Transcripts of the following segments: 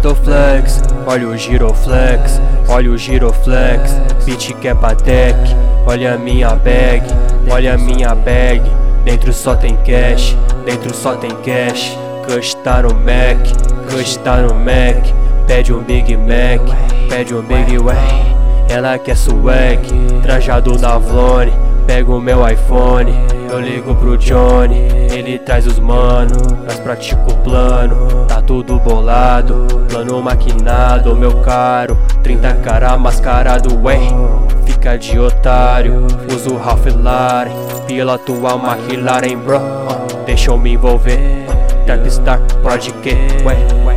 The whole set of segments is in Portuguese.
tô flex, olha o giroflex, olha o giroflex, beat que é Patek, olha a minha bag, olha a minha bag, dentro só tem cash, dentro só tem cash, Kush tá no Mac, Kush tá no Mac, pede um Big Mac, pede um Big Way, ela quer swag, trajado na Vlone, pega o meu iPhone, eu ligo pro Johnny, ele traz os mano, nós pratica o plano, tá tudo bolado, plano maquinado, meu caro, 30 cara mascarado, ué, fica de otário, uso Ralph Lauren, piloto a McLaren, bro, deixa eu me envolver, Trapstar, Project, ué,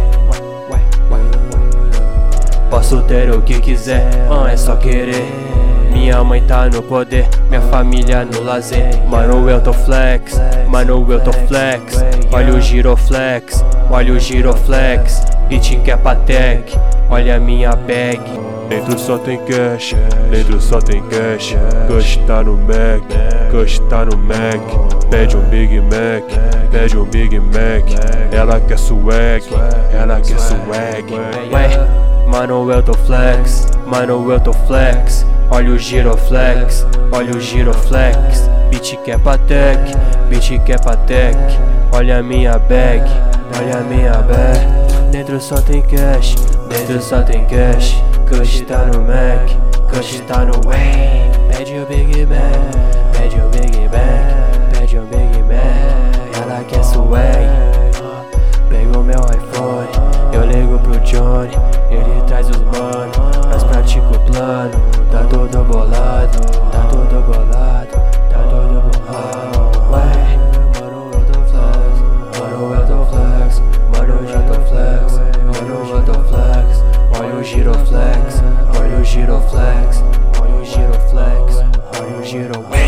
posso ter o que quiser, é só querer. Minha mãe tá no poder, minha família no lazer. Mano, eu tô flex, mano, eu tô flex. Olha o giroflex, olha o giroflex. Beat que é Patek, olha a minha bag. Dentro só tem cash, dentro só tem cash. Kush tá no Mac, Kush tá no Mac. Pede um Big Mac, pede um Big Mac. Ela quer swag, ela quer swag. Ué, mano, eu tô flex, mano, eu tô flex. Olha o giroflex, olha o giroflex. Beat que é Patek, beat que é Patek. Olha a minha bag, olha a minha bag. Dentro só tem cash, dentro só tem cash. Kush tá no Mac, Kush tá no Way. Pede o Big Mac, pede o Big Mac, pede o Big Mac. Ela quer swag, pego meu iPhone, eu ligo pro Johnny, ele traz os mano, nós pratica o plano, tá todo bolado, tá todo bolado, tá todo bolado. Ué, mano, eu tô flex, mano, eu tô flex, mano, eu já tô flex, mano, eu tô flex. Olha o giroflex, olha o giroflex, olha o giroflex, olha o giroflex.